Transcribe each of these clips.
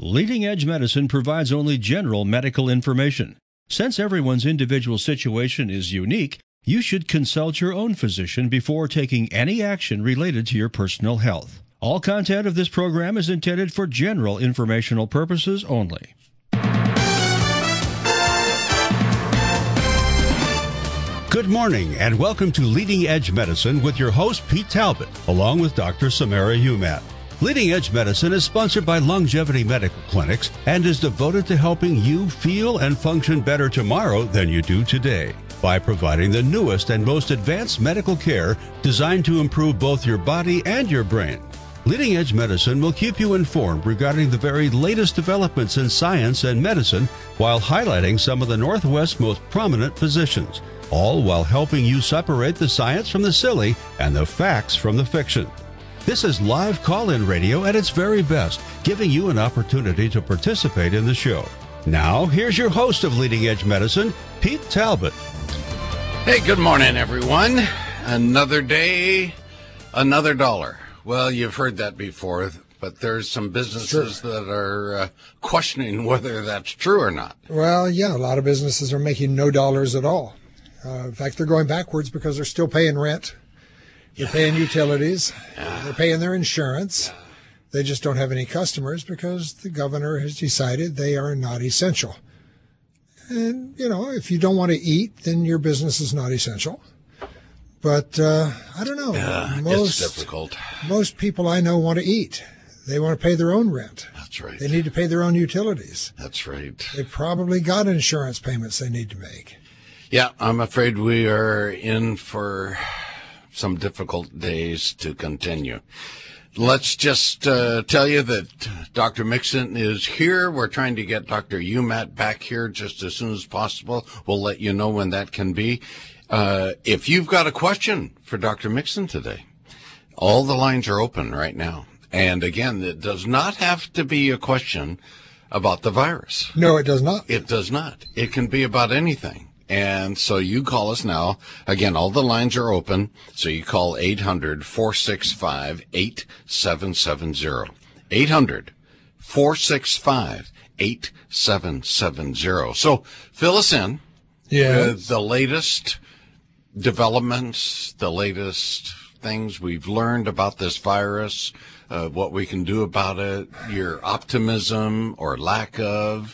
Leading Edge Medicine provides only general medical information. Since everyone's individual situation is unique, you should consult your own physician before taking any action related to your personal health. All content of this program is intended for general informational purposes only. Good morning and welcome to Leading Edge Medicine with your host Pete Talbot, along with Dr. Samara Humat. Leading Edge Medicine is sponsored by Longevity Medical Clinics and is devoted to helping you feel and function better tomorrow than you do today by providing the newest and most advanced medical care designed to improve both your body and your brain. Leading Edge Medicine will keep you informed regarding the very latest developments in science and medicine while highlighting some of the Northwest's most prominent physicians, all while helping you separate the science from the silly and the facts from the fiction. This is live call-in radio at its very best, giving you an opportunity to participate in the show. Now, here's your host of Leading Edge Medicine, Pete Talbot. Hey, good morning, everyone. Another day, another dollar. Well, you've heard that before, but there's some businesses that are questioning whether that's true or not. Well, yeah, a lot of businesses are making no dollars at all. In fact, they're going backwards because they're still paying rent. They're paying utilities. They're paying their insurance. They just don't have any customers because the governor has decided they are not essential. And, you know, if you don't want to eat, then your business is not essential. But I don't know. It's difficult. Most people I know want to eat. They want to pay their own rent. That's right. They need to pay their own utilities. That's right. They probably got insurance payments they need to make. Yeah, I'm afraid we are in for some difficult days to continue. Let's just tell you that Dr. Mixon is here. We're trying to get Dr. Humat back here just as soon as possible. We'll let you know when that can be. If you've got a question for Dr. Mixon today, all the lines are open right now. And again, it does not have to be a question about the virus. No, it does not. It does not. It can be about anything. And so you call us now. Again, all the lines are open. So you call 800-465-8770. 800-465-8770. So fill us in. With the latest developments, the latest things we've learned about this virus, what we can do about it, your optimism or lack of.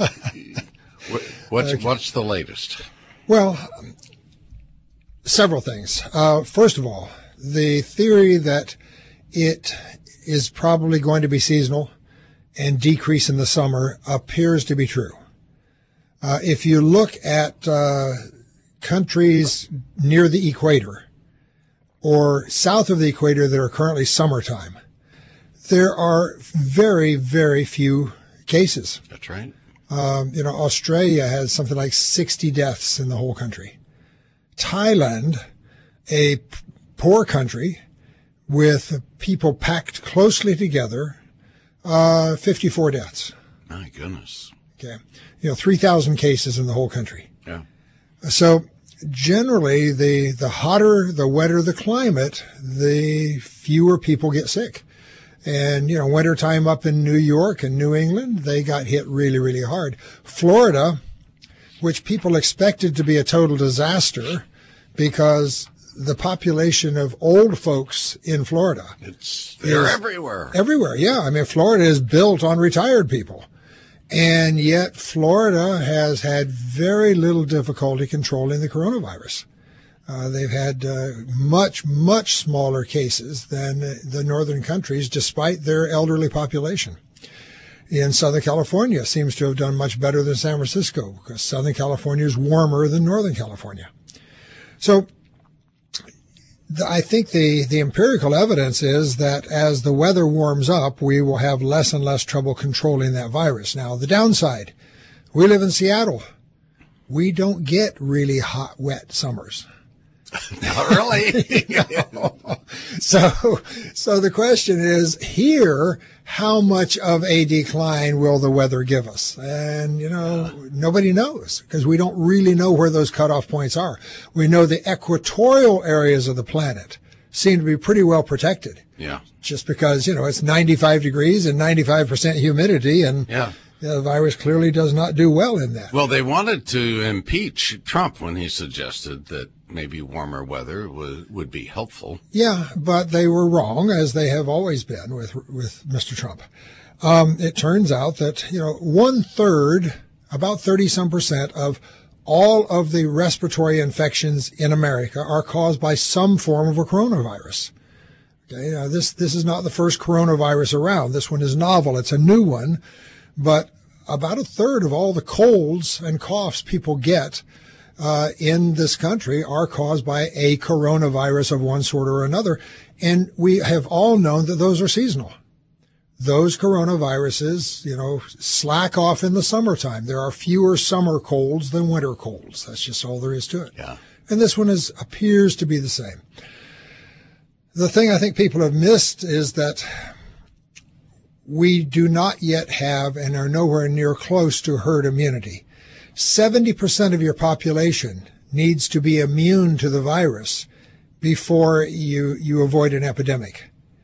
What's the latest? Well, several things. First of all, the theory that it is probably going to be seasonal and decrease in the summer appears to be true. If you look at countries near the equator or south of the equator that are currently summertime, there are very, very few cases. That's right. Australia has something like 60 deaths in the whole country. Thailand, a poor country with people packed closely together, 54 deaths. My goodness. Okay. 3,000 cases in the whole country. Yeah. So generally, the hotter, the wetter the climate, the fewer people get sick. And, wintertime up in New York and New England, they got hit really, really hard. Florida, which people expected to be a total disaster because the population of old folks in Florida. They're everywhere. Everywhere, yeah. I mean, Florida is built on retired people. And yet Florida has had very little difficulty controlling the coronavirus. They've had much, much smaller cases than the northern countries, despite their elderly population. In Southern California seems to have done much better than San Francisco because Southern California is warmer than Northern California. So I think the empirical evidence is that as the weather warms up, we will have less and less trouble controlling that virus. Now, the downside, we live in Seattle. We don't get really hot, wet summers. Not really. So the question is here, how much of a decline will the weather give us? And, nobody knows because we don't really know where those cutoff points are. We know the equatorial areas of the planet seem to be pretty well protected. Yeah. Just because, it's 95 degrees and 95% humidity, and the virus clearly does not do well in that. Well, they wanted to impeach Trump when he suggested that maybe warmer weather would be helpful. Yeah, but they were wrong, as they have always been with Mr. Trump. It turns out that, 1/3, about 30-some% of all of the respiratory infections in America are caused by some form of a coronavirus. Okay, now this is not the first coronavirus around. This one is novel. It's a new one, but about 1/3 of all the colds and coughs people get in this country are caused by a coronavirus of one sort or another, and we have all known that those are seasonal. Those coronaviruses, slack off in the summertime. There are fewer summer colds than winter colds. That's just all there is to it. Yeah. And this one appears to be the same. The thing I think people have missed is that we do not yet have and are nowhere near close to herd immunity. 70% of your population needs to be immune to the virus before you avoid an epidemic.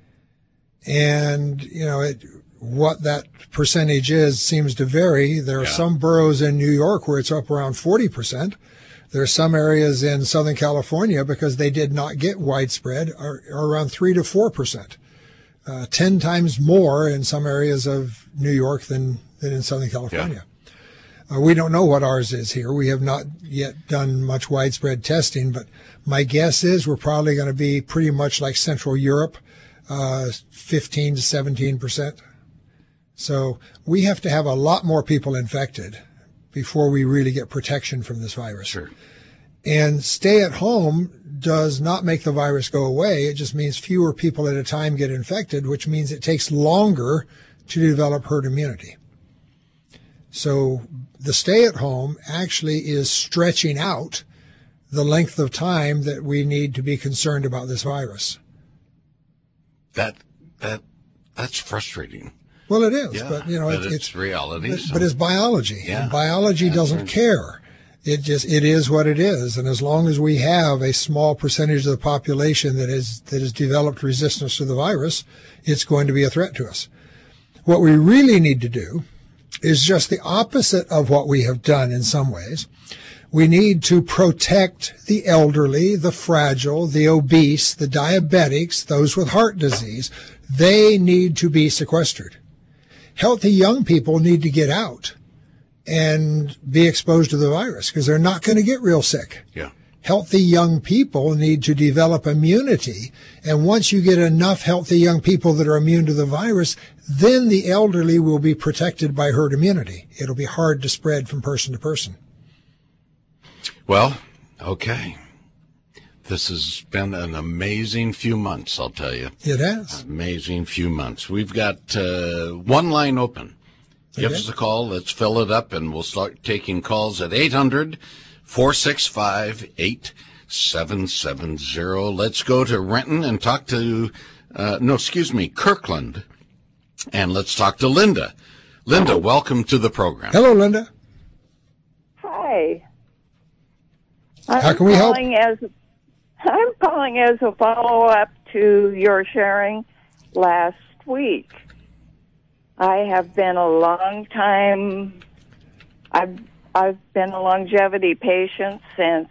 And, what that percentage is seems to vary. There are some boroughs in New York where it's up around 40%. There are some areas in Southern California, because they did not get widespread, are around 3 to 4%. 10 times more in some areas of New York than in Southern California. Yeah. We don't know what ours is here. We have not yet done much widespread testing, but my guess is we're probably going to be pretty much like Central Europe, 15 to 17%. So we have to have a lot more people infected before we really get protection from this virus. Sure. And stay at home does not make the virus go away. It just means fewer people at a time get infected, which means it takes longer to develop herd immunity. So the stay at home actually is stretching out the length of time that we need to be concerned about this virus. That's frustrating. Well, it is, Yeah, but it's reality. But it's biology, and biology doesn't care. It is what it is, and as long as we have a small percentage of the population that has developed resistance to the virus, it's going to be a threat to us. What we really need to do is just the opposite of what we have done in some ways. We need to protect the elderly, the fragile, the obese, the diabetics, those with heart disease. They need to be sequestered. Healthy young people need to get out and be exposed to the virus because they're not going to get real sick. Yeah. Healthy young people need to develop immunity. And once you get enough healthy young people that are immune to the virus, then the elderly will be protected by herd immunity. It'll be hard to spread from person to person. Well, okay. This has been an amazing few months, I'll tell you. It has. Amazing few months. We've got one line open. Give us a call. Let's fill it up, and we'll start taking calls at 800-465-8770. Let's go to Renton and talk to, Kirkland. And let's talk to Linda. Linda, welcome to the program. Hello, Linda. Hi. How can we help? I'm calling as a follow-up to your sharing last week. I have been a long time, I've been a longevity patient since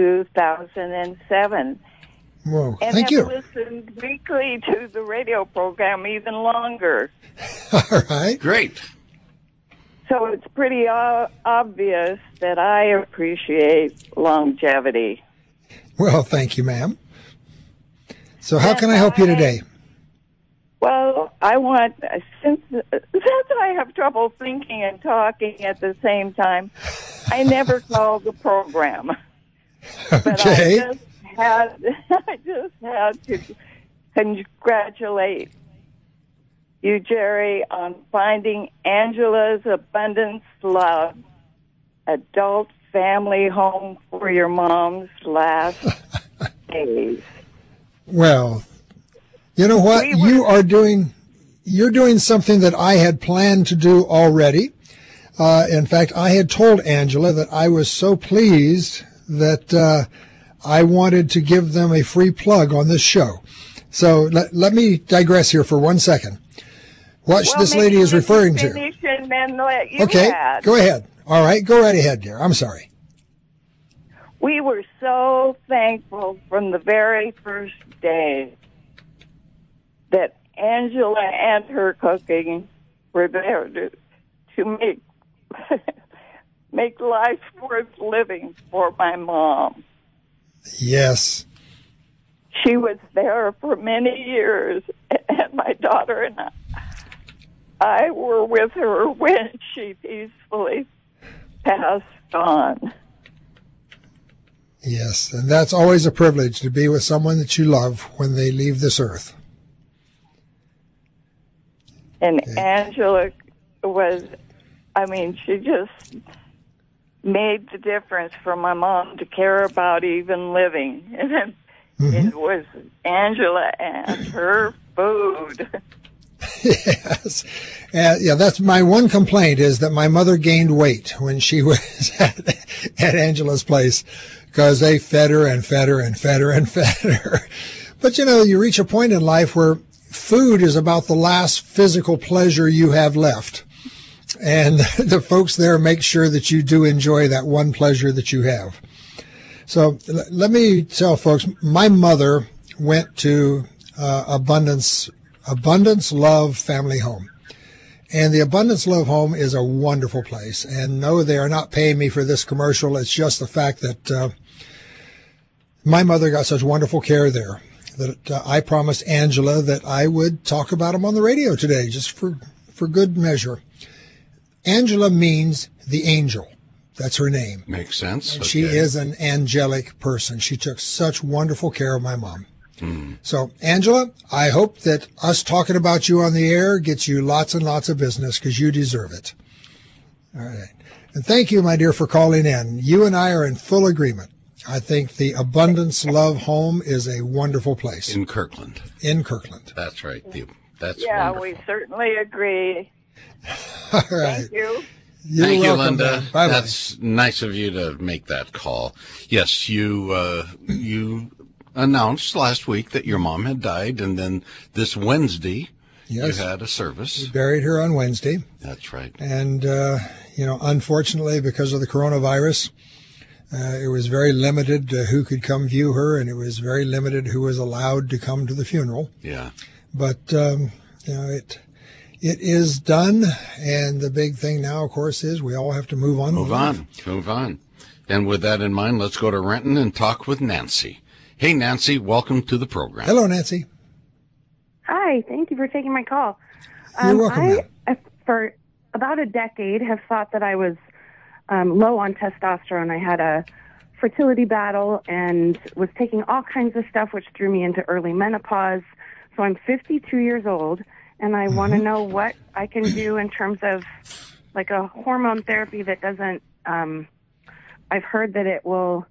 2007. Whoa, and thank you. have listened weekly to the radio program even longer. All right. Great. So it's pretty obvious that I appreciate longevity. Well, thank you, ma'am. So how can I help you today? Well, since I have trouble thinking and talking at the same time, I never called the program. Okay. But I just had to congratulate you, Jerry, on finding Angela's Abundance Love adult family home for your mom's last days. Well, you know what? You're doing something that I had planned to do already. In fact, I had told Angela that I was so pleased that I wanted to give them a free plug on this show. So let me digress here for 1 second. What this lady is referring to. Finish and then let you Okay, add. go ahead. All right, go right ahead, dear. I'm sorry. We were so thankful from the very first day that Angela and her cooking were there to make make life worth living for my mom. Yes. She was there for many years, and my daughter and I were with her when she peacefully passed on. Yes, and that's always a privilege to be with someone that you love when they leave this earth. And Angela she just made the difference for my mom to care about even living. And it was Angela and her food. Yes. That's my one complaint, is that my mother gained weight when she was at Angela's place, because they fed her and fed her and fed her and fed her. But, you reach a point in life where food is about the last physical pleasure you have left. And the folks there make sure that you do enjoy that one pleasure that you have. So let me tell folks, my mother went to Abundance Love Family Home. And the Abundance Love Home is a wonderful place. And no, they are not paying me for this commercial. It's just the fact that my mother got such wonderful care there that I promised Angela that I would talk about them on the radio today, just for good measure. Angela means the angel. That's her name. Makes sense. Okay. She is an angelic person. She took such wonderful care of my mom. So, Angela, I hope that us talking about you on the air gets you lots and lots of business, because you deserve it. All right. And thank you, my dear, for calling in. You and I are in full agreement. I think the Abundance Love Home is a wonderful place. In Kirkland. That's right. That's wonderful. We certainly agree. All right. Thank you. Thank you, welcome, Linda. Bye-bye. That's nice of you to make that call. Yes, you announced last week that your mom had died, and then this Wednesday you had a service. We buried her on Wednesday. That's right. And, unfortunately, because of the coronavirus, it was very limited who could come view her, and it was very limited who was allowed to come to the funeral. Yeah. But, it is done, and the big thing now, of course, is we all have to move on. Move on. And with that in mind, let's go to Renton and talk with Nancy. Hey, Nancy, welcome to the program. Hello, Nancy. Hi, thank you for taking my call. You're welcome, I, for about a decade, have thought that I was low on testosterone. I had a fertility battle and was taking all kinds of stuff, which threw me into early menopause. So I'm 52 years old, and I want to know what I can do in terms of like a hormone therapy that doesn't, I've heard that it will,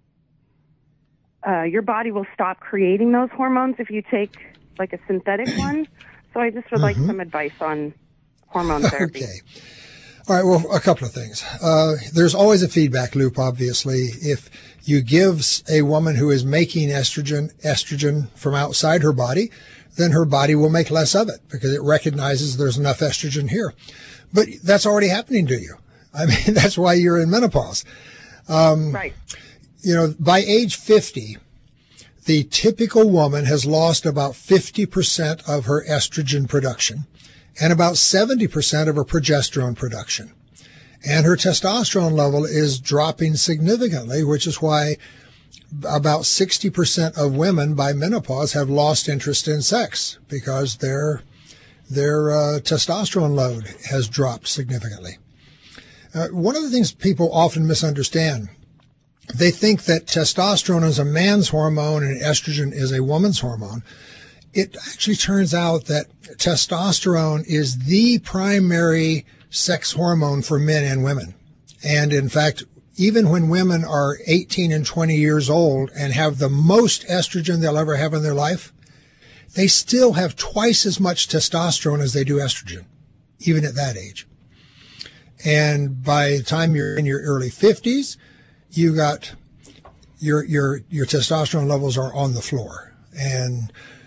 your body will stop creating those hormones if you take like a synthetic one. So I just would like some advice on hormone therapy. Okay. All right. Well, a couple of things. There's always a feedback loop, obviously. If you give a woman who is making estrogen from outside her body, then her body will make less of it because it recognizes there's enough estrogen here. But that's already happening to you. I mean, that's why you're in menopause. Right. By age 50, the typical woman has lost about 50% of her estrogen production and about 70% of her progesterone production. And her testosterone level is dropping significantly, which is why about 60% of women by menopause have lost interest in sex because their testosterone load has dropped significantly. One of the things people often misunderstand, they think that testosterone is a man's hormone and estrogen is a woman's hormone. It actually turns out that testosterone is the primary sex hormone for men and women. And in fact, even when women are 18 and 20 years old and have the most estrogen they'll ever have in their life, they still have twice as much testosterone as they do estrogen, even at that age. And by the time you're in your early 50s, you got your testosterone levels are on the floor. And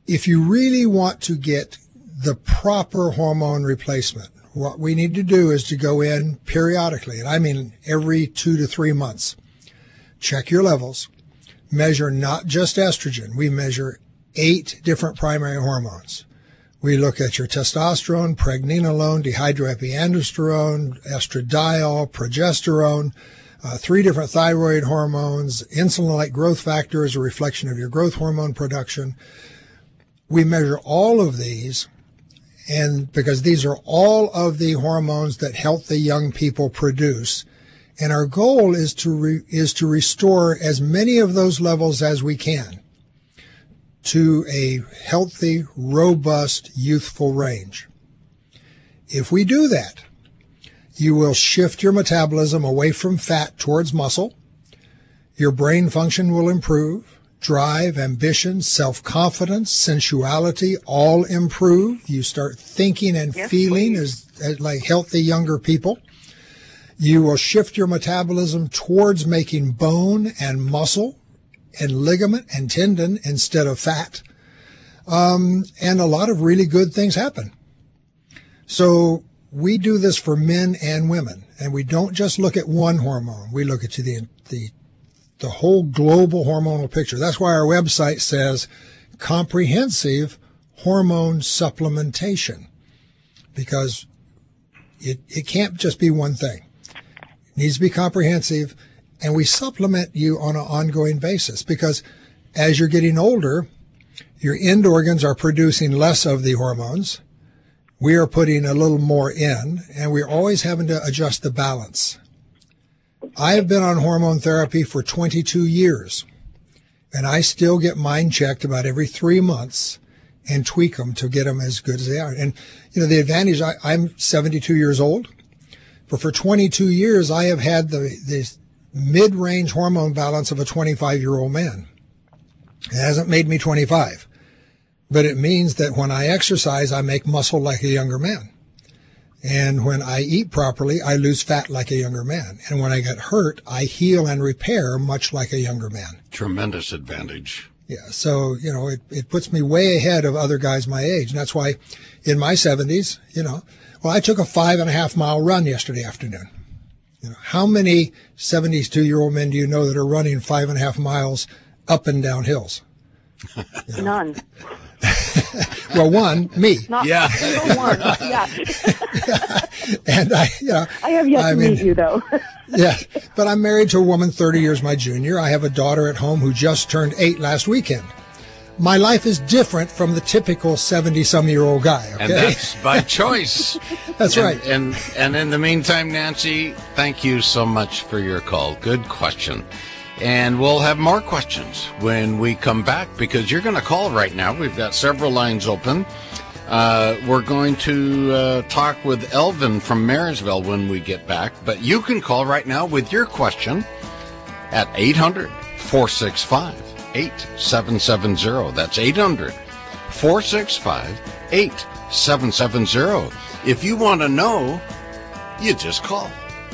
if you really want to get the proper hormone replacement, what we need to do is to go in periodically, and I mean every 2 to 3 months, check your levels, measure not just estrogen. We measure 8 different primary hormones. We look at your testosterone, pregnenolone, dihydroepiandrosterone, estradiol, progesterone, 3 different thyroid hormones, insulin-like growth factor is a reflection of your growth hormone production. We measure all of these, and because these are all of the hormones that healthy young people produce, and our goal is to restore as many of those levels as we can to a healthy, robust, youthful range. If we do that, you will shift your metabolism away from fat towards muscle. Your brain function will improve. Drive, ambition, self-confidence, sensuality all improve. You start thinking and feeling as like healthy younger people. You will shift your metabolism towards making bone and muscle and ligament and tendon instead of fat. And a lot of really good things happen. So we do this for men and women, and we don't just look at one hormone. We look at the whole global hormonal picture. That's why our website says comprehensive hormone supplementation, because it can't just be one thing. It needs to be comprehensive, and we supplement you on an ongoing basis, because as you're getting older, your end organs are producing less of the hormones. We are putting a little more in, and we're always having to adjust the balance. I have been on hormone therapy for 22 years, and I still get mine checked about every 3 months and tweak them to get them as good as they are. And, you know, the advantage, I'm 72 years old, but for 22 years, I have had the mid-range hormone balance of a 25-year-old man. It hasn't made me 25. But it means that when I exercise, I make muscle like a younger man. And when I eat properly, I lose fat like a younger man. And when I get hurt, I heal and repair much like a younger man. Tremendous advantage. Yeah. So, you know, it puts me way ahead of other guys my age. And that's why in my 70s, you know, well, I took a 5.5 mile run yesterday afternoon. You know, how many 72-year-old men do you know that are running 5.5 miles up and down hills? You know? None. Well, one, me. Not Yeah. one. Yeah. And I have yet to meet you, though. Yeah, but I'm married to a woman 30 years my junior. I have a daughter at home who just turned 8 last weekend. My life is different from the typical 70-some-year-old guy. Okay? And that's by choice. That's right. And in the meantime, Nancy, thank you so much for your call. Good question. And we'll have more questions when we come back, because you're going to call right now. We've got several lines open. We're going to talk with Elvin from Marysville when we get back. But you can call right now with your question at 800-465-8770. That's 800-465-8770. If you want to know, you just call.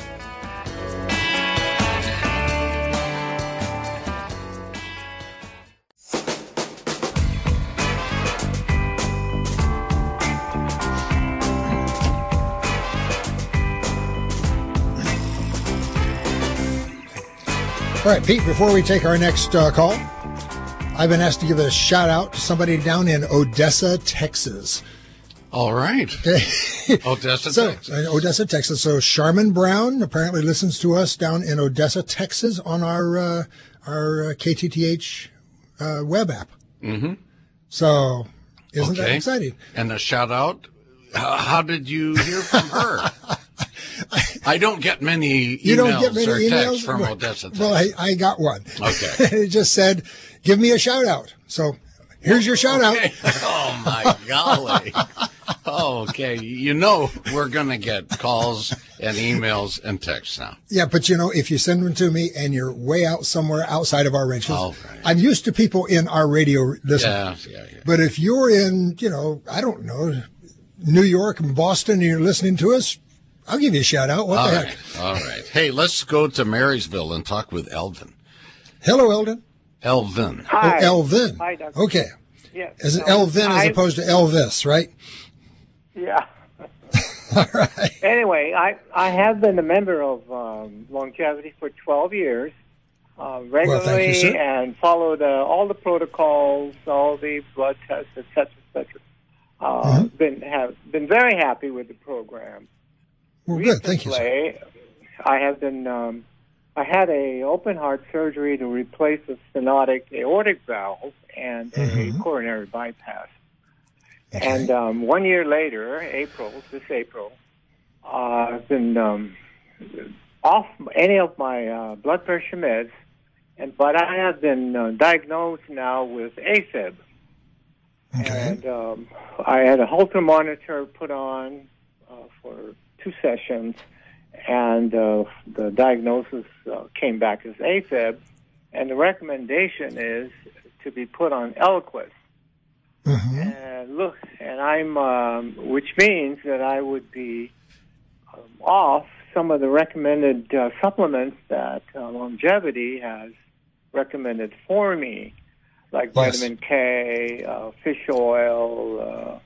All right, Pete, before we take our next call, I've been asked to give a shout out to somebody down in Odessa, Texas. All right. Odessa, Texas. Odessa, Texas. So Charmin Brown apparently listens to us down in Odessa, Texas on our KTTH web app. Mm-hmm. So isn't that exciting? And a shout out. How did you hear from her? I don't get many emails or texts from Odessa, Texas. Well, I got one. Okay. It just said, give me a shout out. So here's your shout out. Oh, my golly. Okay. You know we're going to get calls and emails and texts now. Yeah, but if you send them to me and you're way out somewhere outside of our range, right. I'm used to people in our radio listening. Yeah. But if you're in, I don't know, New York and Boston and you're listening to us, I'll give you a shout out. What the heck? All right. Hey, let's go to Marysville and talk with Elvin. Hello, Elvin. Elvin. Hi. Oh, Elvin. Hi, Doctor. Okay. Yeah. Is it Elvin as opposed to Elvis, right? Yeah. All right. Anyway, I have been a member of Longevity for 12 years, regularly, Well, thank you, sir. and followed all the protocols, all the blood tests, et cetera, et cetera. Been very happy with the program. Well, good. Thank you, sir. Recently, I have been. I had a open heart surgery to replace a stenotic aortic valve and a coronary bypass. Okay. And 1 year later, this April, I've been off any of my blood pressure meds, but I have been diagnosed now with AFib. Okay. And I had a Holter monitor put on for 2 sessions, and the diagnosis came back as AFib, and the recommendation is to be put on Eliquis. And I'm, which means that I would be off some of the recommended supplements that Longevity has recommended for me, like vitamin K, fish oil,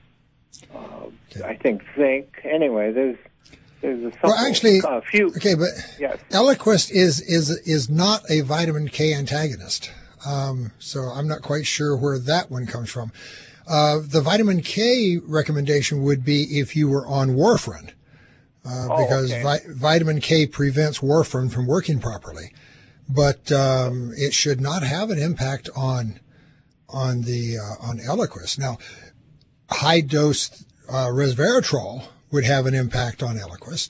I think zinc. Anyway, there's a few. Okay, but yes. Eliquis is not a vitamin K antagonist, so I'm not quite sure where that one comes from. The vitamin K recommendation would be if you were on warfarin, because vitamin K prevents warfarin from working properly. But it should not have an impact on Eliquis. Now, high dose resveratrol would have an impact on Eliquis.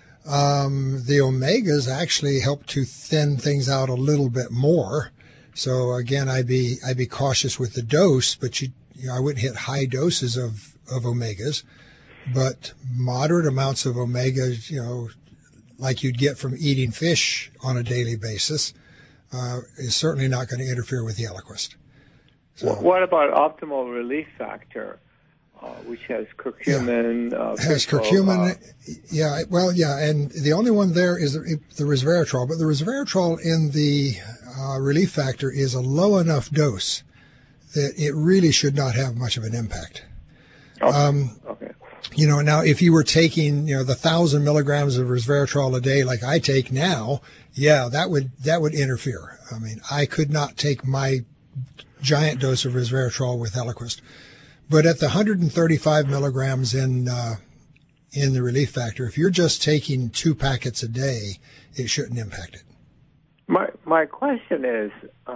The omegas actually help to thin things out a little bit more. So again, I'd be cautious with the dose, but I wouldn't hit high doses of omegas, but moderate amounts of omegas, like you'd get from eating fish on a daily basis, is certainly not going to interfere with the Eliquis. So, what about optimal relief factor, which has curcumin? Has curcumin, and the only one there is the resveratrol, but the resveratrol in the relief factor is a low enough dose that it really should not have much of an impact. Okay. Now if you were taking, the 1,000 milligrams of resveratrol a day like I take now, that would interfere. I mean, I could not take my giant dose of resveratrol with Eliquis. But at the 135 milligrams in the relief factor, if you're just taking 2 packets a day, it shouldn't impact it. My question is,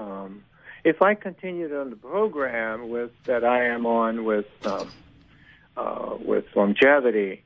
if I continued on the program that I am on with Longevity,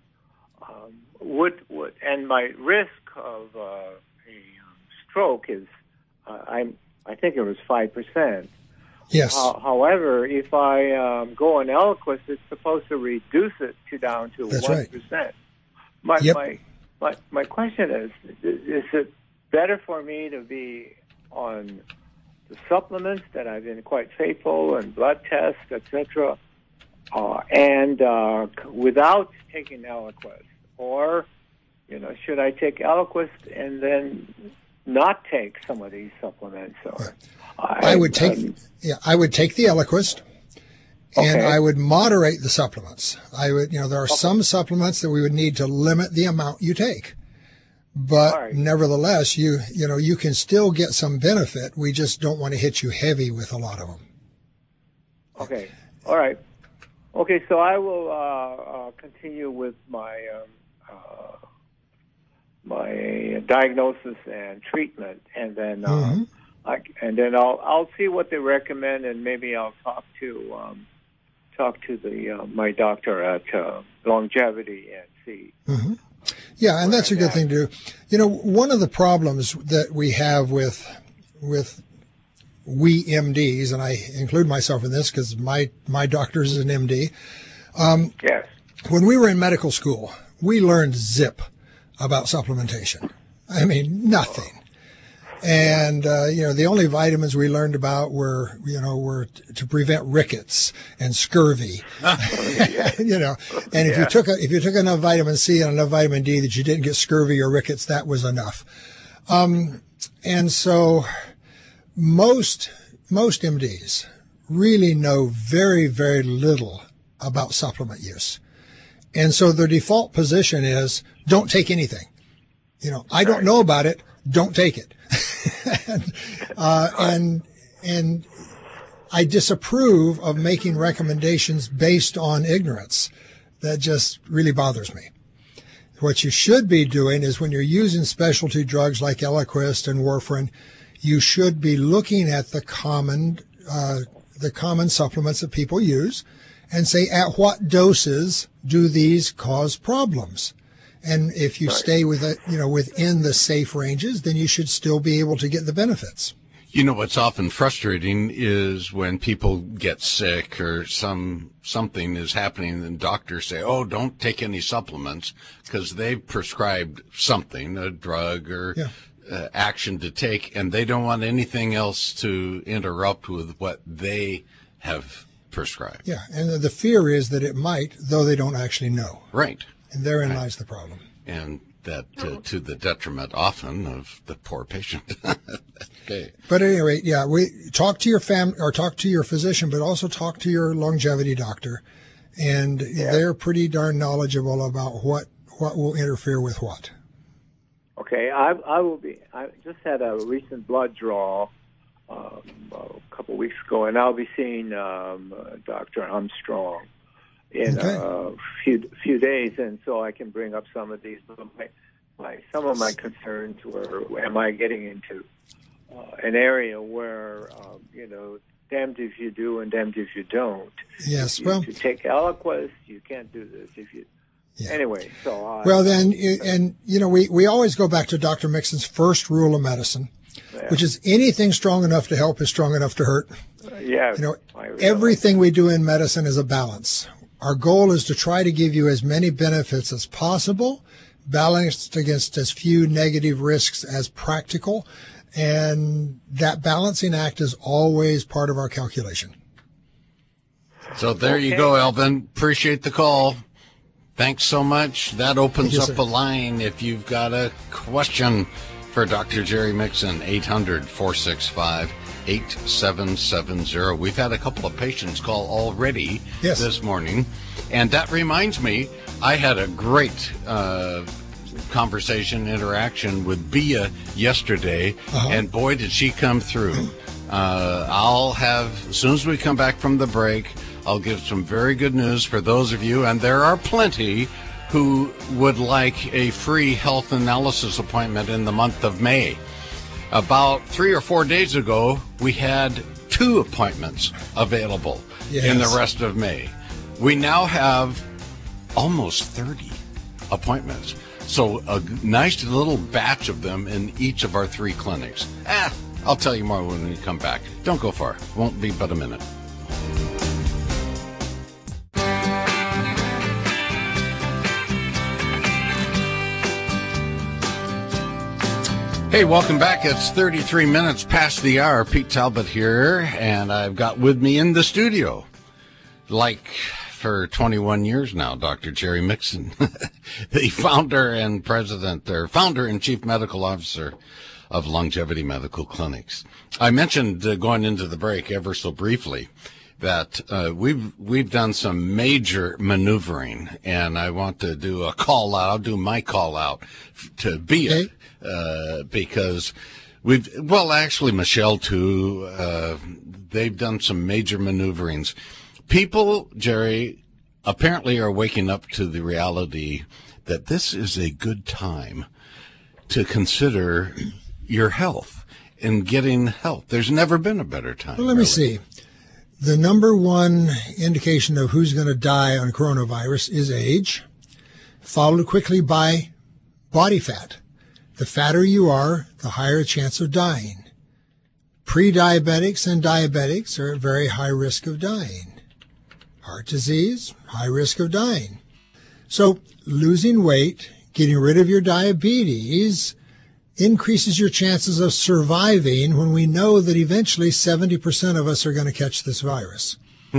and my risk of a stroke is, I think it was 5%. Yes. However, if I go on Eliquis, it's supposed to reduce it down to 1%. Right. My question is it better for me to be on the supplements that I've been quite faithful and blood tests, etc., and without taking Eliquis, or should I take Eliquis and then not take some of these supplements? Or I would take the Eliquis, and I would moderate the supplements. I would, there are some supplements that we would need to limit the amount you take. But nevertheless, you can still get some benefit. We just don't want to hit you heavy with a lot of them. Okay. All right. Okay. So I will continue with my my diagnosis and treatment, and then I'll see what they recommend, and maybe I'll talk to my doctor at Longevity and see. Mm-hmm. Yeah, and that's a good thing to do. One of the problems that we have with we MDs, and I include myself in this because my doctor is an MD. Yes. When we were in medical school, we learned zip about supplementation. I mean, nothing. And, the only vitamins we learned about were to prevent rickets and scurvy, and if you took enough vitamin C and enough vitamin D that you didn't get scurvy or rickets, that was enough. And so most MDs really know very, very little about supplement use. And so their default position is don't take anything. I don't know about it. Don't take it. and I disapprove of making recommendations based on ignorance. That just really bothers me. What you should be doing is when you're using specialty drugs like Eliquis and warfarin, you should be looking at the common supplements that people use and say, at what doses do these cause problems? And if you stay with it, within the safe ranges, then you should still be able to get the benefits. What's often frustrating is when people get sick or something is happening and doctors say, oh, don't take any supplements because they've prescribed something, a drug or action to take, and they don't want anything else to interrupt with what they have prescribed. Yeah, and the fear is that it might, though they don't actually know. Right. And therein lies the problem. And that to the detriment often of the poor patient. Okay. But at any rate, we talk to your talk to your physician, but also talk to your longevity doctor, and they're pretty darn knowledgeable about what will interfere with what. Okay, I just had a recent blood draw a couple weeks ago, and I'll be seeing Dr. Armstrong in a few days, and so I can bring up some of these. Some of my concerns were, am I getting into an area where, damned if you do and damned if you don't. Yes, if you take Eliquis, you can't do this. If you anyway, so we always go back to Dr. Mixon's first rule of medicine, which is anything strong enough to help is strong enough to hurt. Everything we do in medicine is a balance. Our goal is to try to give you as many benefits as possible, balanced against as few negative risks as practical. And that balancing act is always part of our calculation. So there you go, Elvin. Appreciate the call. Thanks so much. That opens up a line if you've got a question for Dr. Jerry Mixon, 800-465-8770. We've had a couple of patients call already this morning. And that reminds me, I had a great interaction with Bia yesterday, and boy, did she come through. As soon as we come back from the break, I'll give some very good news for those of you, and there are plenty who would like a free health analysis appointment in the month of May. About 3 or 4 days ago, we had 2 appointments available in the rest of May. We now have almost 30 appointments. So a nice little batch of them in each of our 3 clinics. I'll tell you more when we come back. Don't go far. Won't be but a minute. Hey, welcome back. It's 33 minutes past the hour. Pete Talbot here, and I've got with me in the studio, like for 21 years now, Dr. Jerry Mixon, the founder and chief medical officer of Longevity Medical Clinics. I mentioned going into the break ever so briefly that we've done some major maneuvering, and I want to do a call out. I'll do my call out to Bia, because actually Michelle too, they've done some major maneuverings. People, Jerry, apparently are waking up to the reality that this is a good time to consider your health and getting help. There's never been a better time. Well, let me see. The number one indication of who's going to die on coronavirus is age, followed quickly by body fat. The fatter you are, the higher a chance of dying. Pre-diabetics and diabetics are at very high risk of dying. Heart disease, high risk of dying. So losing weight, getting rid of your diabetes increases your chances of surviving when we know that eventually 70% of us are going to catch this virus.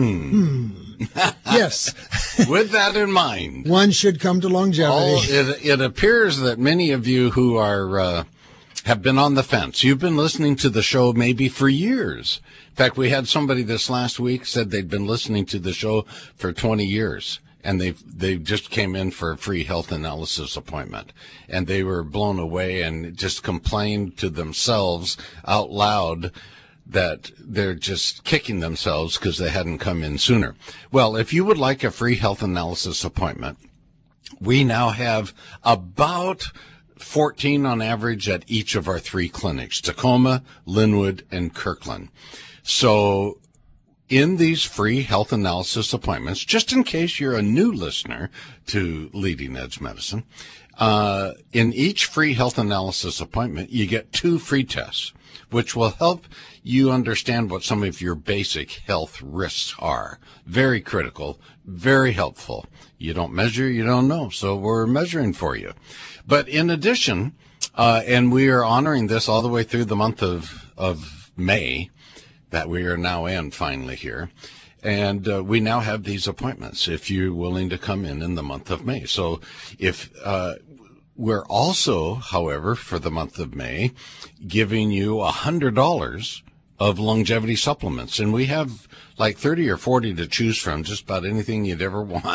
Yes. With that in mind, one should come to longevity. It appears that many of you who are have been on the fence. You've been listening to the show maybe for years. In fact, we had somebody this last week said they'd been listening to the show for 20 years. And they just came in for a free health analysis appointment, and they were blown away and just complained to themselves out loud that they're just kicking themselves because they hadn't come in sooner. Well, if you would like a free health analysis appointment, we now have about 14 on average at each of our 3 clinics, Tacoma, Linwood, and Kirkland. So in these free health analysis appointments, just in case you're a new listener to Leading Edge Medicine, in each free health analysis appointment, you get 2 free tests, which will help you understand what some of your basic health risks are. Very critical, very helpful. You don't measure, you don't know, so we're measuring for you. But in addition, and we are honoring this all the way through the month of May, that we are now in finally here. And we now have these appointments if you're willing to come in the month of May. So if we're also, however, for the month of May, giving you $100 of longevity supplements. And we have like 30 or 40 to choose from, just about anything you'd ever want.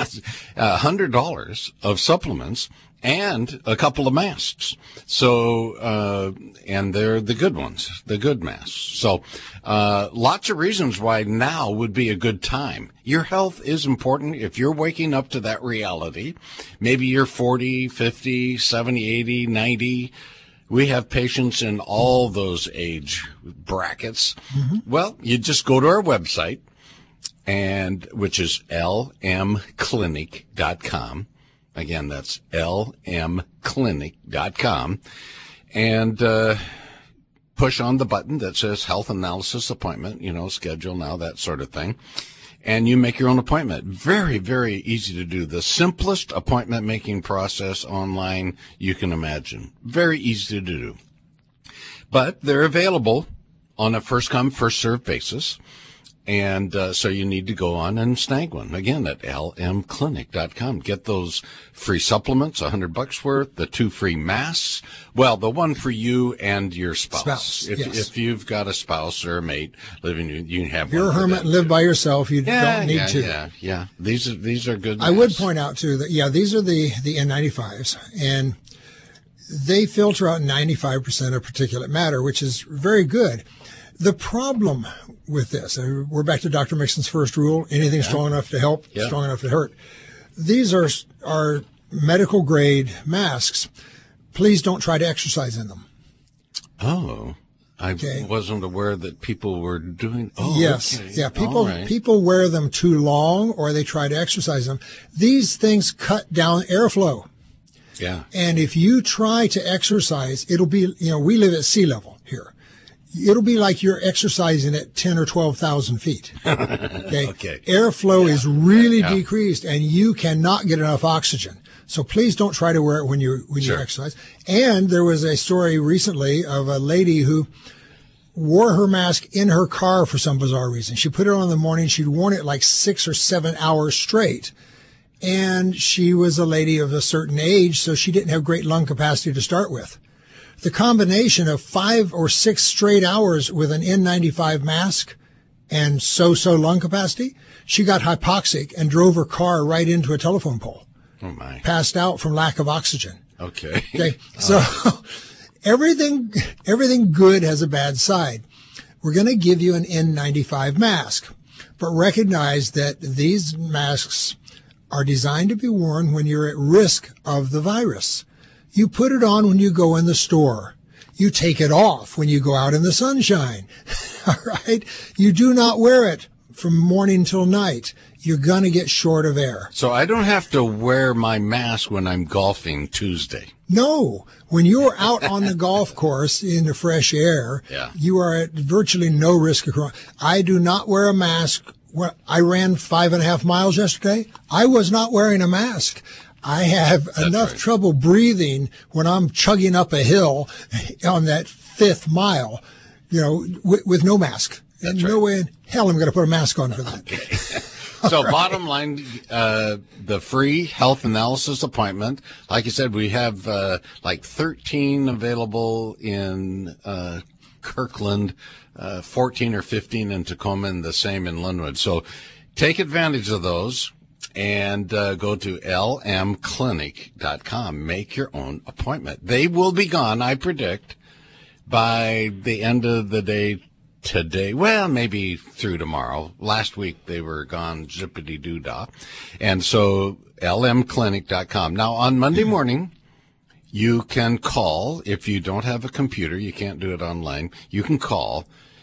$100 of supplements and a couple of masks. So, and they're the good ones, the good masks. So, lots of reasons why now would be a good time. Your health is important. If you're waking up to that reality, maybe you're 40, 50, 70, 80, 90. We have patients in all those age brackets. Mm-hmm. Well, you just go to our website, and which is lmclinic.com. Again, that's lmclinic.com, and push on the button that says health analysis appointment, schedule now, that sort of thing. And you make your own appointment. Very, very easy to do. The simplest appointment making process online you can imagine. Very easy to do. But they're available on a first come, first served basis. And so you need to go on and snag one. Again, at lmclinic.com. Get those free supplements, $100 worth, the 2 free masks. Well, the one for you and your spouse. If you've got a spouse or a mate living, you can have one. If you're a hermit and live by yourself, you don't need to. Yeah. These are good masks. I would point out, too, that, these are the N95s. And they filter out 95% of particulate matter, which is very good. The problem with this, and we're back to Dr. Mixon's first rule, anything strong enough to help, strong enough to hurt. These are medical grade masks. Please don't try to exercise in them. Oh, I wasn't aware that people were doing. Oh, yes. Okay. Yeah. People wear them too long, or they try to exercise them. These things cut down airflow. Yeah. And if you try to exercise, it'll be, we live at sea level here. It'll be like you're exercising at 10 or 12,000 feet. Okay. Airflow is really decreased, and you cannot get enough oxygen. So please don't try to wear it when you exercise. And there was a story recently of a lady who wore her mask in her car for some bizarre reason. She put it on in the morning. She'd worn it like 6 or 7 hours straight. And she was a lady of a certain age, so she didn't have great lung capacity to start with. The combination of 5 or 6 straight hours with an N95 mask and so-so lung capacity, she got hypoxic and drove her car right into a telephone pole. Oh, my. Passed out from lack of oxygen. Okay. So everything good has a bad side. We're going to give you an N95 mask, but recognize that these masks are designed to be worn when you're at risk of the virus. You put it on when you go in the store. You take it off when you go out in the sunshine. All right? You do not wear it from morning till night. You're going to get short of air. So I don't have to wear my mask when I'm golfing Tuesday. No. When you're out on the golf course in the fresh air, you are at virtually no risk of corona. I do not wear a mask. I ran 5.5 miles yesterday. I was not wearing a mask. I have enough trouble breathing when I'm chugging up a hill on that 5th mile, with no mask. No way in hell I'm going to put a mask on for that. Okay. So bottom line, the free health analysis appointment, like you said, we have like 13 available in Kirkland, 14 or 15 in Tacoma, and the same in Linwood. So take advantage of those and go to lmclinic.com. Make your own appointment. They will be gone, I predict, by the end of the day today. Well, maybe through tomorrow. Last week they were gone zippity-doo-dah. And so lmclinic.com. Now, on Monday morning, you can call. If you don't have a computer, you can't do it online, you can call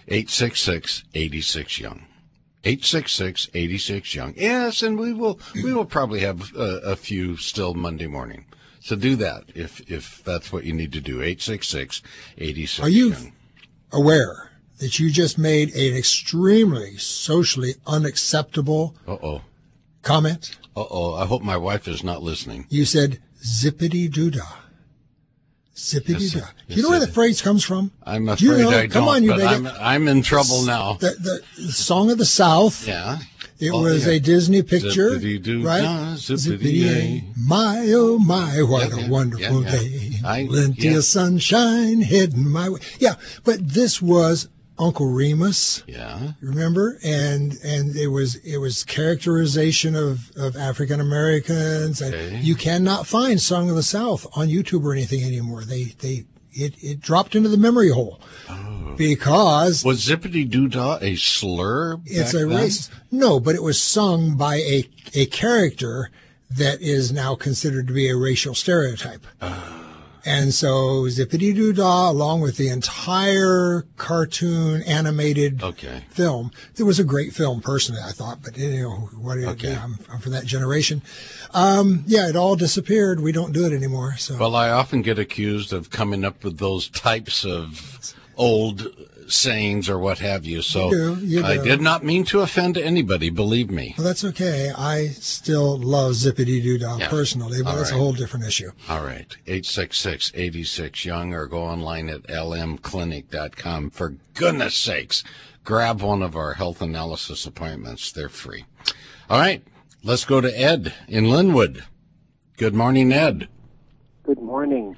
866-86-YOUNG. 866-86-YOUNG. Yes, and we will probably have a few still Monday morning. So do that if that's what you need to do. 866-86-YOUNG. Are you aware that you just made an extremely socially unacceptable comment? I hope my wife is not listening. You said zippity-doo-dah. Zippity-dah. Do you know where the phrase comes from? I'm afraid I don't. Come on, you I'm in trouble now. The Song of the South. Yeah. It was a Disney picture, right? Zippity-yay. My, oh my, what a wonderful day. Plenty of sunshine heading my way. Yeah, but this was Uncle Remus. Yeah. Remember? And it was characterization of African Americans. Okay. You cannot find Song of the South on YouTube or anything anymore. It dropped into the memory hole. Because was zippity-doo-dah a slur? It's a racist. No, but it was sung by a character that is now considered to be a racial stereotype. And so zippity-doo-dah, along with the entire cartoon animated film, it was a great film personally, I thought. But I'm from that generation. It all disappeared. We don't do it anymore. So. Well, I often get accused of coming up with those types of old sayings or what have you. So you do. I did not mean to offend anybody, believe me. Well, that's okay. I still love zippity-doo-dah personally, but that's a whole different issue. All right. 866-86-YOUNG or go online at lmclinic.com. For goodness sakes, grab one of our health analysis appointments. They're free. All right. Let's go to Ed in Linwood. Good morning, Ed. Good morning.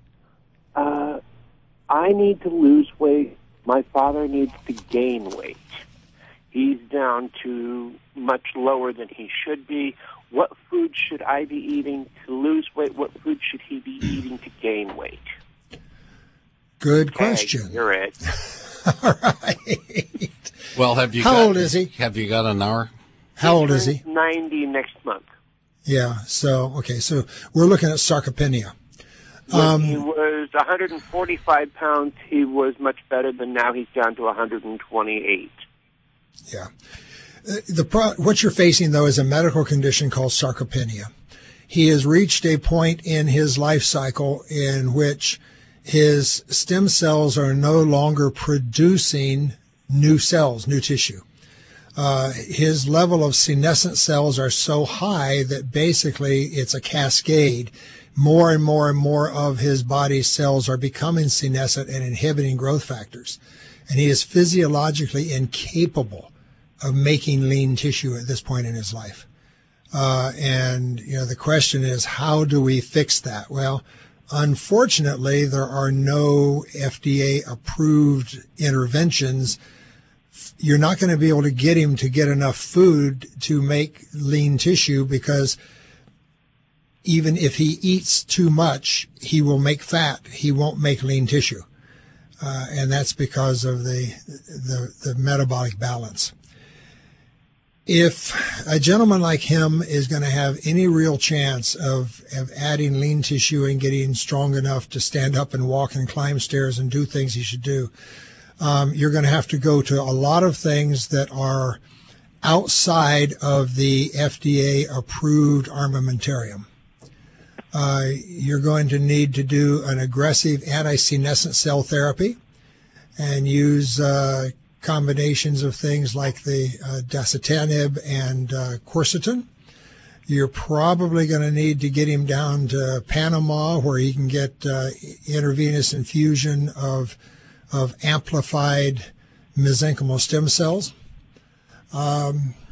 I need to lose weight. My father needs to gain weight. He's down to much lower than he should be. What food should I be eating to lose weight? What food should he be eating to gain weight? Good question. You're it. All right. Well, How old is he? Have you got an hour? How old is he? 90 next month. Yeah. So we're looking at sarcopenia. When he was 145 pounds, he was much better than now. He's down to 128. Yeah. What you're facing, though, is a medical condition called sarcopenia. He has reached a point in his life cycle in which his stem cells are no longer producing new cells, new tissue. His level of senescent cells are so high that basically it's a cascade. More and more and more of his body's cells are becoming senescent and inhibiting growth factors. And he is physiologically incapable of making lean tissue at this point in his life. The question is, how do we fix that? Well, unfortunately, there are no FDA-approved interventions. You're not going to be able to get him to get enough food to make lean tissue because even if he eats too much, he will make fat. He won't make lean tissue. And that's because of the metabolic balance. If a gentleman like him is going to have any real chance of adding lean tissue and getting strong enough to stand up and walk and climb stairs and do things he should do, you're going to have to go to a lot of things that are outside of the FDA-approved armamentarium. You're going to need to do an aggressive anti-senescent cell therapy and use combinations of things like the dasatinib and quercetin. You're probably going to need to get him down to Panama where he can get intravenous infusion of amplified mesenchymal stem cells.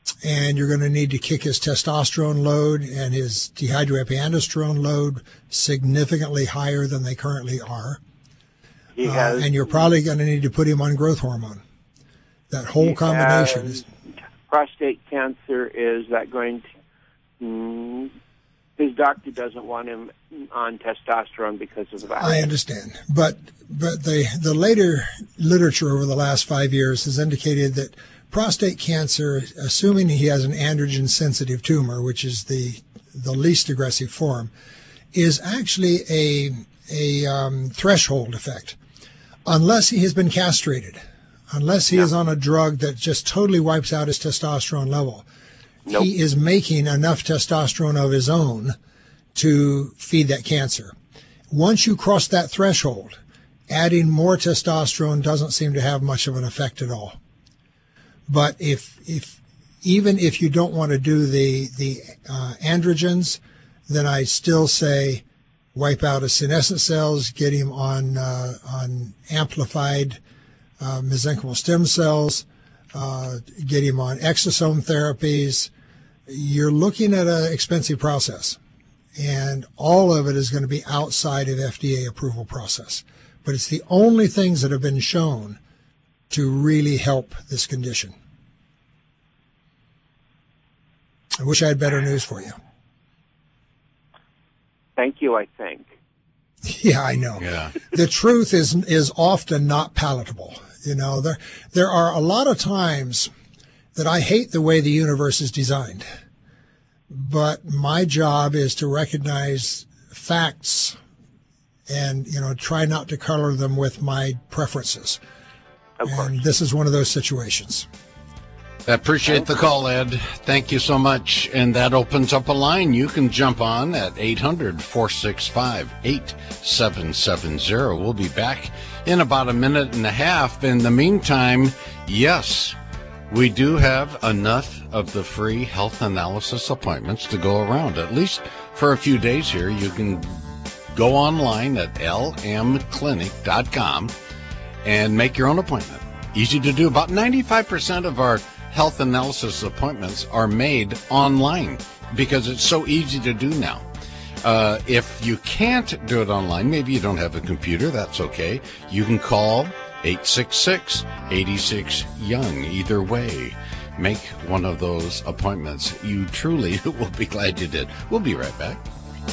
and you're going to need to kick his testosterone load and his dehydroepiandrosterone load significantly higher than they currently are. And you're probably going to need to put him on growth hormone. That whole combination is prostate cancer. Is that going to? His doctor doesn't want him on testosterone because of that. I understand, but the later literature over the last 5 years has indicated that prostate cancer, assuming he has an androgen-sensitive tumor, which is the least aggressive form, is actually a threshold effect. Unless he has been castrated, unless he is on a drug that just totally wipes out his testosterone level, he is making enough testosterone of his own to feed that cancer. Once you cross that threshold, adding more testosterone doesn't seem to have much of an effect at all. But even if you don't want to do the androgens, then I still say wipe out his senescent cells, get him on amplified mesenchymal stem cells, get him on exosome therapies. You're looking at an expensive process, and all of it is going to be outside of FDA approval process. But it's the only things that have been shown to really help this condition. I wish I had better news for you. Thank you, I think. Yeah, I know. Yeah. The truth is often not palatable. You know, there are a lot of times that I hate the way the universe is designed. But my job is to recognize facts and, try not to color them with my preferences. Of course. And this is one of those situations. I appreciate the call, Ed. Thank you so much. And that opens up a line you can jump on at 800-465-8770. We'll be back in about a minute and a half. In the meantime, yes, we do have enough of the free health analysis appointments to go around, at least for a few days here. You can go online at lmclinic.com and make your own appointment. Easy to do. About 95% of our health analysis appointments are made online because it's so easy to do now. If you can't do it online, maybe you don't have a computer, that's okay. You can call 866-86-YOUNG. Either way, make one of those appointments. You truly will be glad you did. We'll be right back.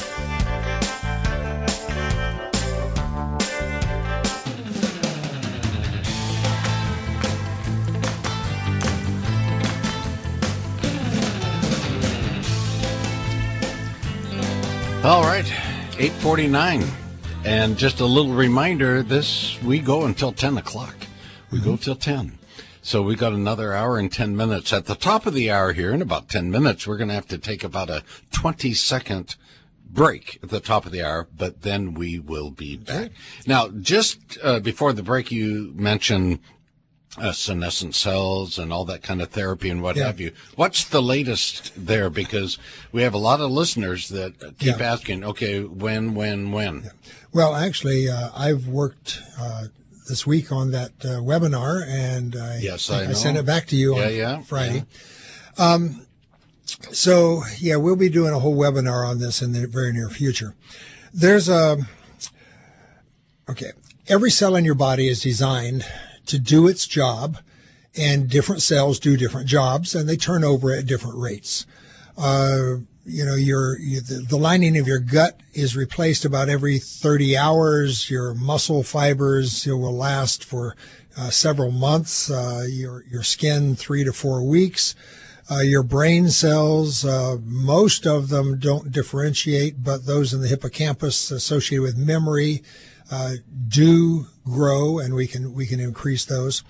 All right, 8:49. And just a little reminder, we go until 10 o'clock. We go till 10. So we got another hour and 10 minutes. At the top of the hour here, in about 10 minutes, we're going to have to take about a 20-second break at the top of the hour, but then we will be back. Now, just before the break, you mentioned senescent cells and all that kind of therapy and what have you. What's the latest there? Because we have a lot of listeners that keep asking, okay, when? Yeah. Well, actually, I've worked this week on that webinar, and I sent it back to you on Friday. Yeah. So, we'll be doing a whole webinar on this in the very near future. There's every cell in your body is designed to do its job, and different cells do different jobs, and they turn over at different rates. The lining of your gut is replaced about every 30 hours. Your muscle fibers will last for several months. Your skin 3 to 4 weeks. Your brain cells, most of them don't differentiate, but those in the hippocampus associated with memory do grow, and we can increase those.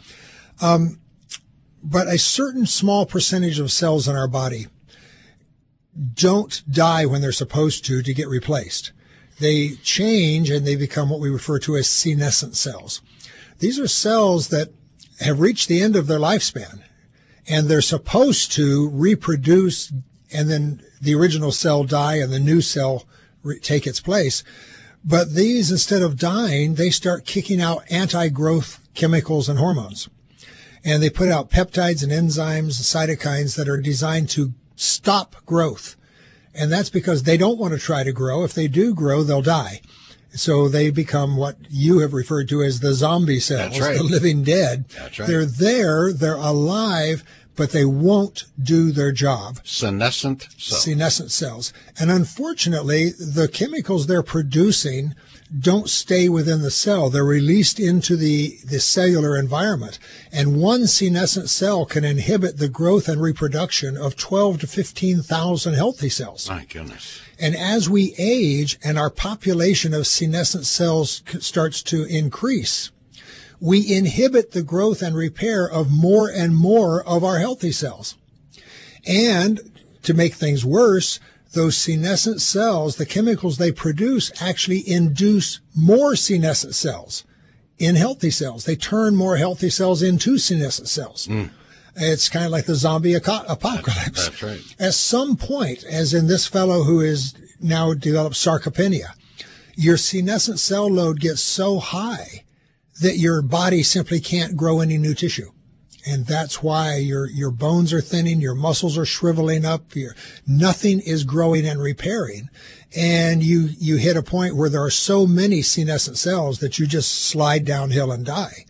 But a certain small percentage of cells in our body don't die when they're supposed to get replaced. They change and they become what we refer to as senescent cells. These are cells that have reached the end of their lifespan, and they're supposed to reproduce, and then the original cell die and the new cell take its place. But these, instead of dying, they start kicking out anti-growth chemicals and hormones. And they put out peptides and enzymes, cytokines that are designed to stop growth. And that's because they don't want to try to grow. If they do grow, they'll die. So they become what you have referred to as the zombie cells, That's right. the living dead. That's right. They're there, they're alive, but they won't do their job. Senescent cells. Senescent cells. And unfortunately, the chemicals they're producing don't stay within the cell. They're released into the cellular environment. And one senescent cell can inhibit the growth and reproduction of 12 to 15,000 healthy cells. My goodness. And as we age and our population of senescent cells starts to increase, we inhibit the growth and repair of more and more of our healthy cells. And to make things worse, those senescent cells, the chemicals they produce, actually induce more senescent cells in healthy cells. They turn more healthy cells into senescent cells. It's kind of like the zombie apocalypse. That's right. At some point, as in this fellow who is now developed sarcopenia, your senescent cell load gets so high that your body simply can't grow any new tissue. And that's why your bones are thinning, your muscles are shriveling up, nothing is growing and repairing. And you hit a point where there are so many senescent cells that you just slide downhill and die.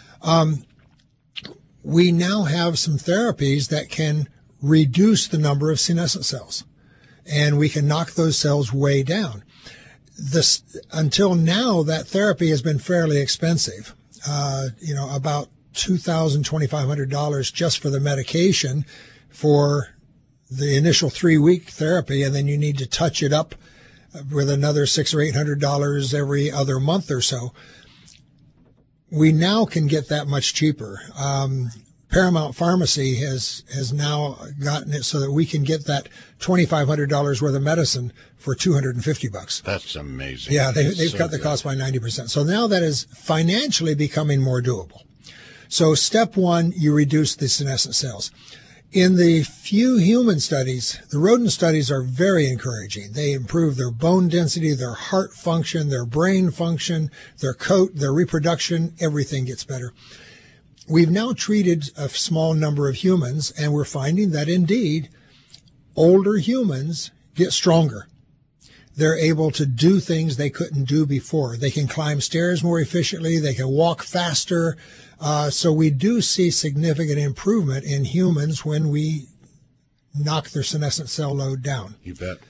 We now have some therapies that can reduce the number of senescent cells, and we can knock those cells way down. Until now, that therapy has been fairly expensive. About $2,000, $2,500 just for the medication for the initial 3-week therapy, and then you need to touch it up with another $600 or $800 every other month or so. We now can get that much cheaper. Paramount Pharmacy has now gotten it so that we can get that $2,500 worth of medicine for $250. That's amazing. Yeah, they've cut the cost by 90%. So now that is financially becoming more doable. So step one, you reduce the senescent cells. In the few human studies, the rodent studies are very encouraging. They improve their bone density, their heart function, their brain function, their coat, their reproduction, everything gets better. We've now treated a small number of humans, and we're finding that indeed older humans get stronger. They're able to do things they couldn't do before. They can climb stairs more efficiently. They can walk faster. So we do see significant improvement in humans when we knock their senescent cell load down. You bet.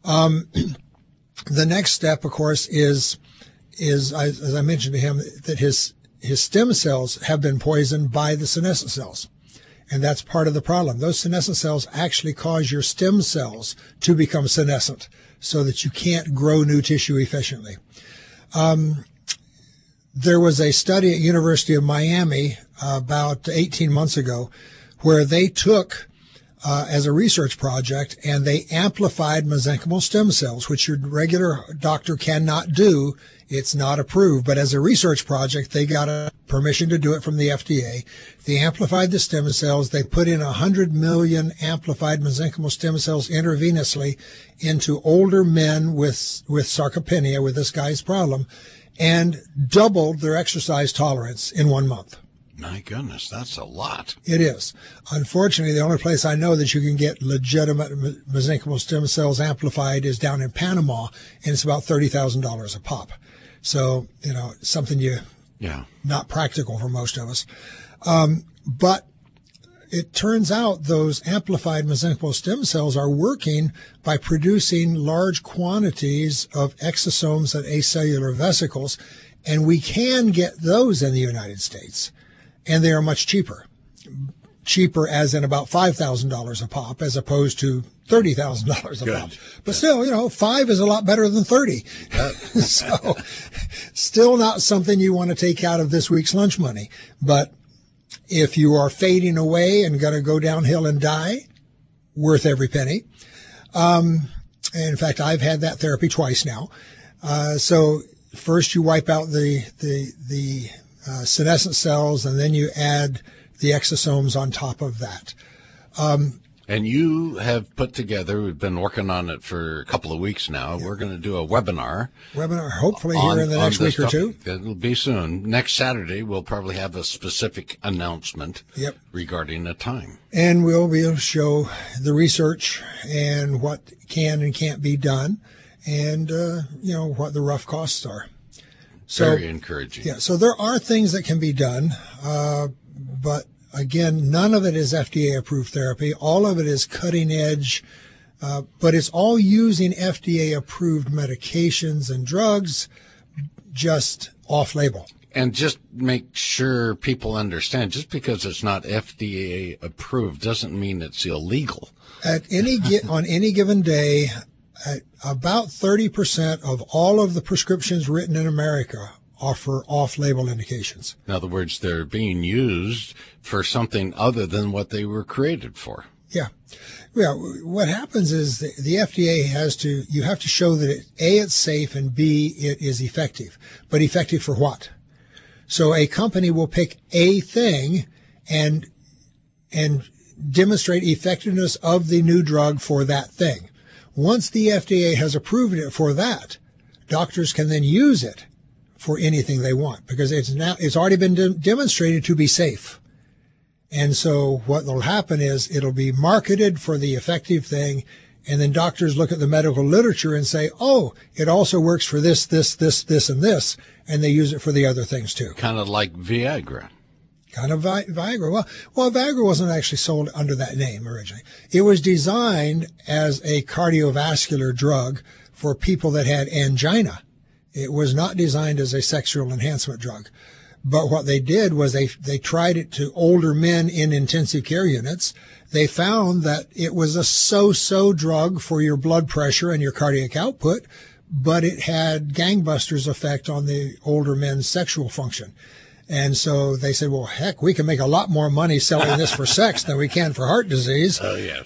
The next step, of course, is as I mentioned to him, that his stem cells have been poisoned by the senescent cells. And that's part of the problem. Those senescent cells actually cause your stem cells to become senescent so that you can't grow new tissue efficiently. There was a study at University of Miami about 18 months ago where they took as a research project and they amplified mesenchymal stem cells, which your regular doctor cannot do. It's not approved. But as a research project, they got a permission to do it from the FDA. They amplified the stem cells. They put in 100 million amplified mesenchymal stem cells intravenously into older men with sarcopenia, with this guy's problem, and doubled their exercise tolerance in 1 month. My goodness, that's a lot. It is. Unfortunately, the only place I know that you can get legitimate mesenchymal stem cells amplified is down in Panama, and it's about $30,000 a pop. So, something not practical for most of us. But it turns out those amplified mesenchymal stem cells are working by producing large quantities of exosomes and acellular vesicles, and we can get those in the United States. And they are much cheaper. Cheaper as in about $5,000 a pop as opposed to $30,000 a pop. But still, 5 is a lot better than 30. So still not something you want to take out of this week's lunch money. But if you are fading away and going to go downhill and die, worth every penny. In fact, I've had that therapy twice now. So first you wipe out the senescent cells, and then you add the exosomes on top of that. And you have put together, we've been working on it for a couple of weeks now. We're going to do a webinar. Hopefully here in the next week or two. It'll be soon. Next Saturday, we'll probably have a specific announcement regarding the time. And we'll be able to show the research and what can and can't be done and, what the rough costs are. So, very encouraging. Yeah, so there are things that can be done, but again, none of it is FDA-approved therapy. All of it is cutting-edge, but it's all using FDA-approved medications and drugs, just off-label. And just make sure people understand, just because it's not FDA-approved doesn't mean it's illegal. On any given day, about 30% of all of the prescriptions written in America offer off-label indications. In other words, they're being used for something other than what they were created for. Yeah. Well, what happens is the FDA you have to show that it's safe and B, it is effective. But effective for what? So a company will pick a thing and demonstrate effectiveness of the new drug for that thing. Once the FDA has approved it for that, doctors can then use it for anything they want because it's already been demonstrated to be safe. And so what will happen is it'll be marketed for the effective thing, and then doctors look at the medical literature and say, oh, it also works for this, and this, and they use it for the other things too. Kind of like Viagra. Kind of Viagra. Well, Viagra wasn't actually sold under that name originally. It was designed as a cardiovascular drug for people that had angina. It was not designed as a sexual enhancement drug. But what they did was they tried it to older men in intensive care units. They found that it was a so-so drug for your blood pressure and your cardiac output, but it had gangbusters effect on the older men's sexual function. And so they said, well, heck, we can make a lot more money selling this for sex than we can for heart disease. Oh, yeah.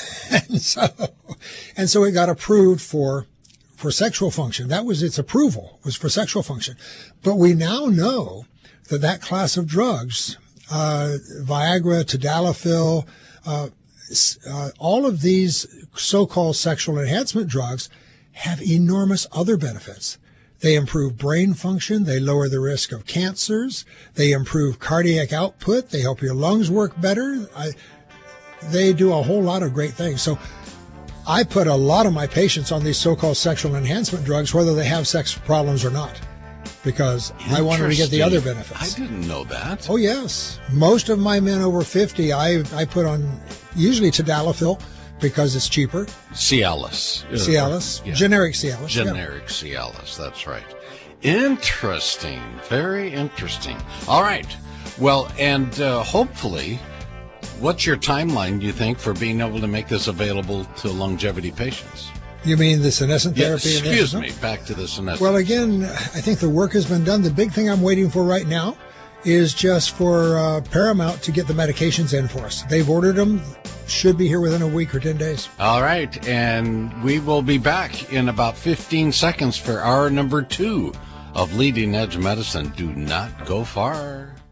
and so it got approved for sexual function. That was its approval, was for sexual function. But we now know that class of drugs, Viagra, Tadalafil, all of these so-called sexual enhancement drugs have enormous other benefits. They improve brain function. They lower the risk of cancers. They improve cardiac output. They help your lungs work better. They do a whole lot of great things. So I put a lot of my patients on these so-called sexual enhancement drugs, whether they have sex problems or not, because I wanted to get the other benefits. I didn't know that. Oh, yes. Most of my men over 50, I put on usually Tadalafil because it's cheaper. Cialis. Yeah. Generic Cialis. Generic Cialis, that's right. Interesting. Very interesting. All right. Well, and hopefully, what's your timeline, do you think, for being able to make this available to longevity patients? You mean the senescent therapy? Yes, excuse me, back to the senescent. Well, again, I think the work has been done. The big thing I'm waiting for right now is just for Paramount to get the medications in for us. They've ordered them. Should be here within a week or 10 days. All right. And we will be back in about 15 seconds for hour number 2 of Leading Edge Medicine. Do not go far.